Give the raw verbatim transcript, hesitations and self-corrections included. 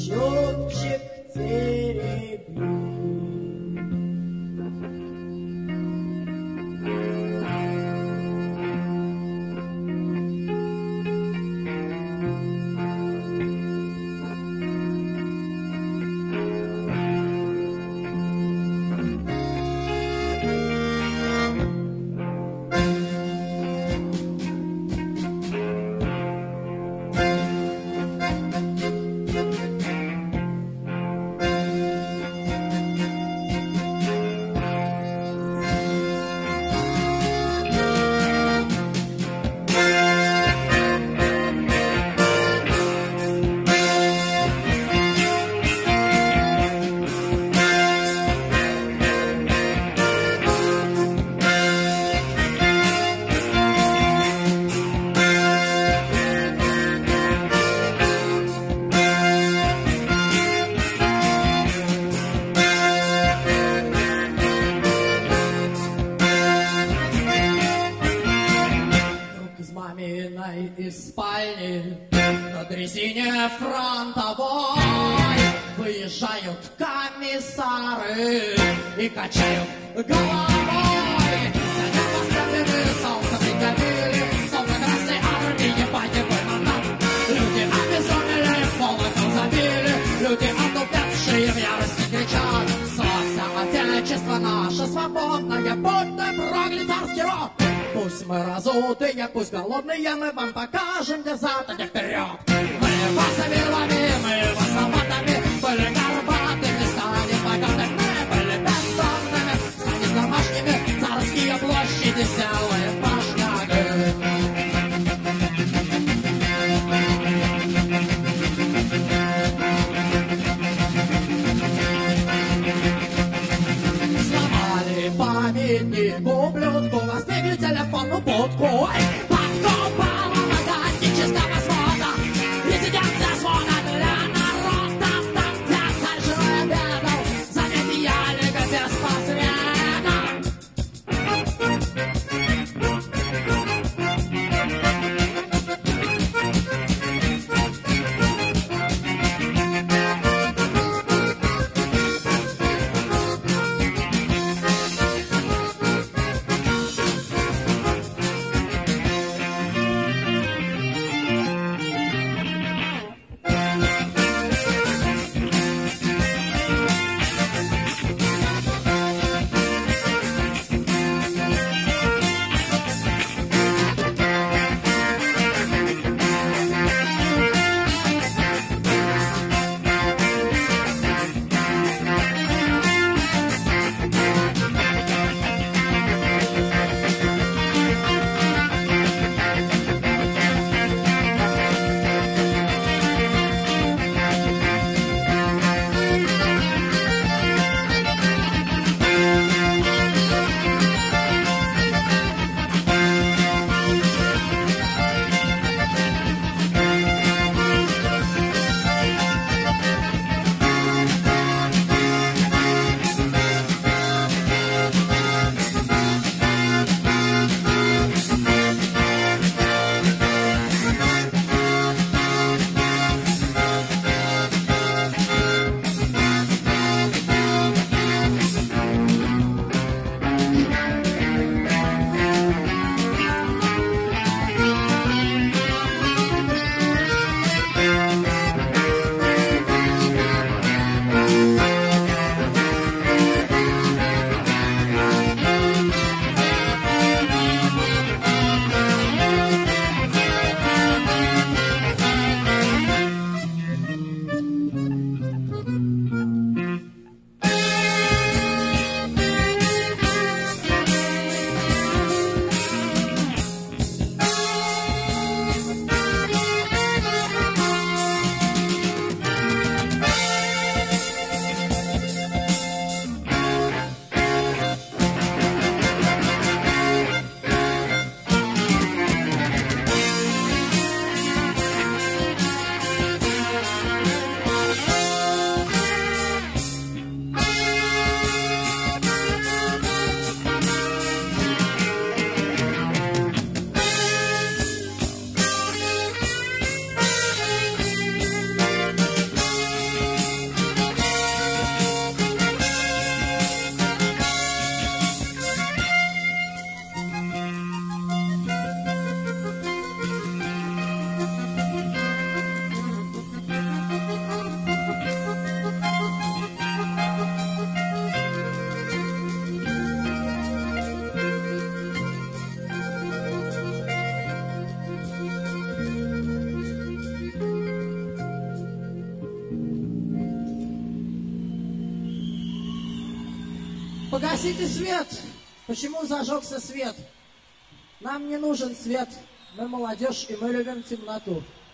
счетчик теребит. Из спальни на дрезине фронтовой выезжают комиссары и качают головой. За небо стрелы солнце приготовили, солнце Красной Армии погибли на нам. Люди обезумели, молотом забили, люди отупевшие в ярости кричат: славься, Отечество наше свободное, будь ты пролетарский род! Пусть мы разутые, пусть голодные, мы вам покажем, где зад, а где вперед. Мы вас вилами, мы вас лопатами, были горбатыми, станем богатыми, были бессонными, станем домашними, царские площади сделаем башнями. Сломали памятник ублюдку, возбегли телефонную будку. Подкопала на тактического свода, резиденция звона. Погасите свет! Почему зажегся свет? Нам не нужен свет. Мы молодежь, и мы любим темноту.